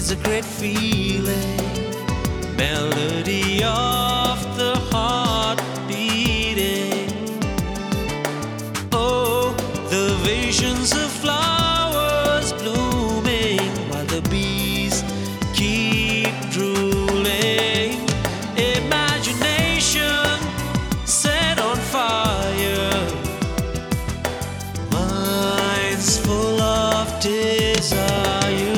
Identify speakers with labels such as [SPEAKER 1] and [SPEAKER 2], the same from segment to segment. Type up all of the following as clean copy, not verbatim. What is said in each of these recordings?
[SPEAKER 1] is a great feeling, melody of the heart beating. Oh, the visions of flowers blooming while the bees keep drooling. Imagination set on fire, minds full of desire.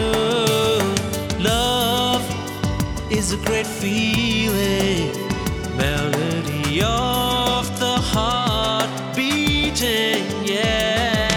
[SPEAKER 1] Love is a great feeling, melody of the heart beating, yeah.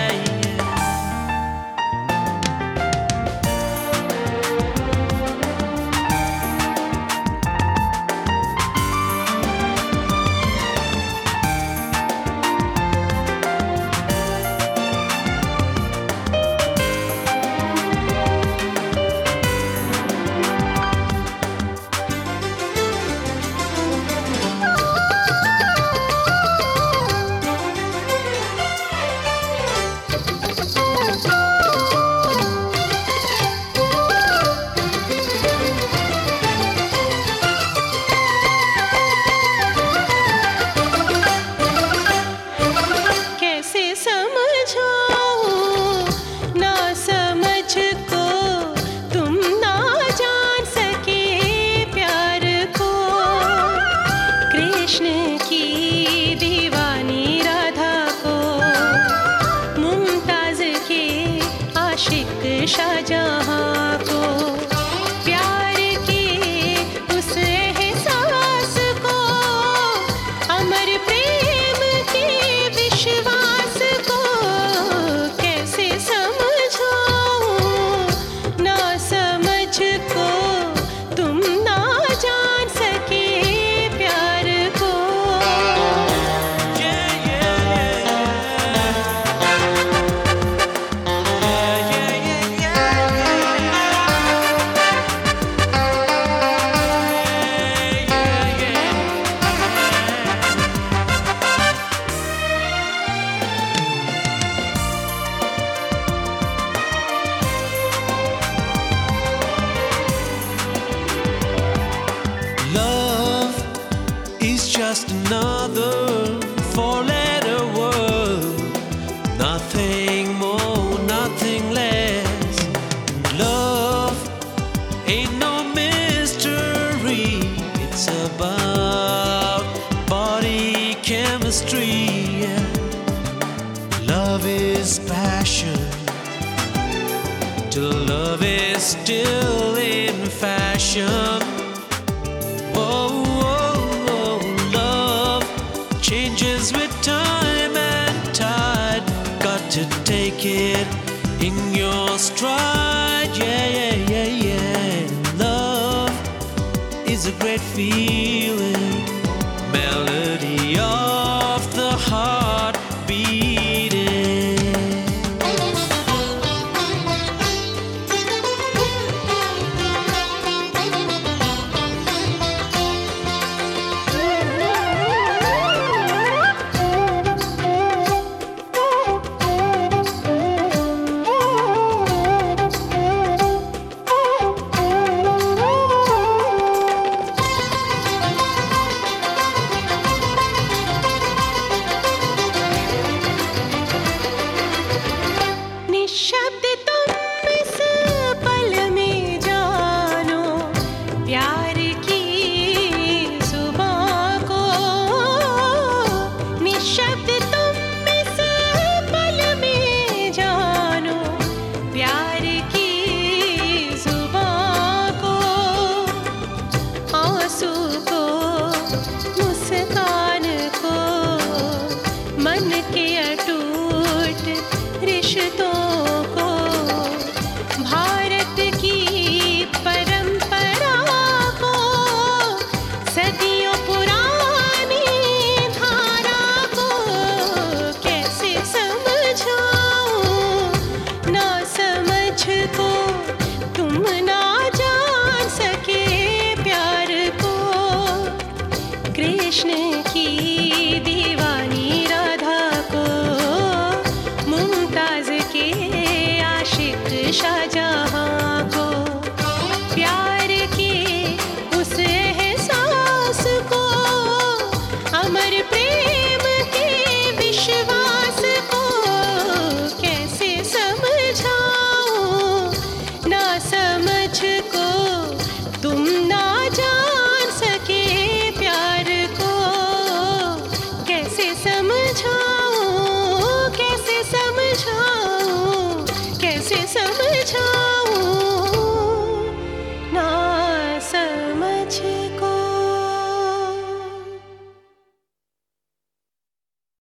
[SPEAKER 2] Shahjahan को प्यार के उस एहसास को, अमर प्रेम के विश्वास को कैसे समझाऊं ना समझ को, तुम ना जान सके प्यार को।
[SPEAKER 1] Just another four-letter word, nothing more, nothing less. Love ain't no mystery, it's about body chemistry. Love is passion, till love is still in fashion. Changes with time and tide, got to take it in your stride, yeah, yeah, yeah, yeah. Love is a great feeling.